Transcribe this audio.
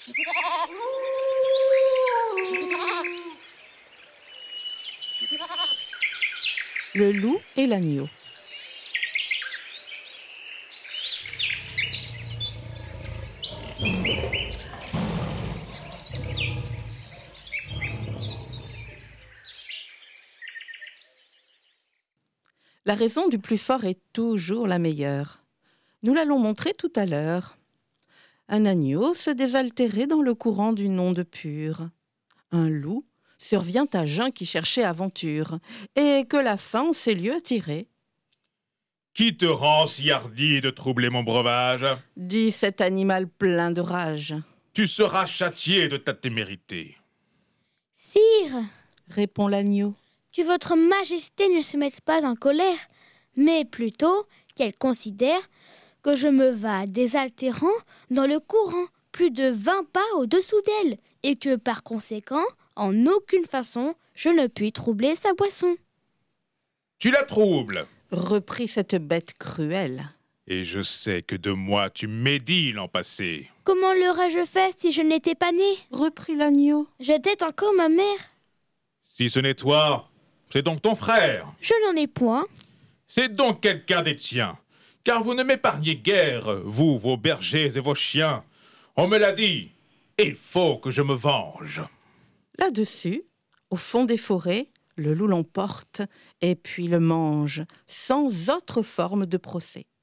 Le loup et l'agneau. La raison du plus fort est toujours la meilleure. Nous l'allons montrer tout à l'heure. Un agneau se désaltérait dans le courant d'une onde pure. Un loup survient à jeun qui cherchait aventure, et que la faim en ces lieux attirait. Qui te rend si hardi de troubler mon breuvage? Dit cet animal plein de rage. Tu seras châtié de ta témérité. Sire, Répond l'agneau. que votre majesté ne se mette pas en colère, mais plutôt qu'elle considère que je me vas désaltérant dans le courant plus de 20 pas au-dessous d'elle, et que par conséquent, en aucune façon, je ne puis troubler sa boisson. Tu la troubles, Reprit cette bête cruelle. et je sais que de moi tu médis l'an passé. Comment l'aurais-je fait si je n'étais pas née? Reprit l'agneau. J'étais encore ma mère. Si ce n'est toi, c'est donc ton frère. Je n'en ai point. C'est donc quelqu'un des tiens, car vous ne m'épargnez guère, vous, vos bergers et vos chiens. On me l'a dit, et il faut que je me venge. Là-dessus, au fond des forêts, le loup l'emporte et puis le mange, sans autre forme de procès.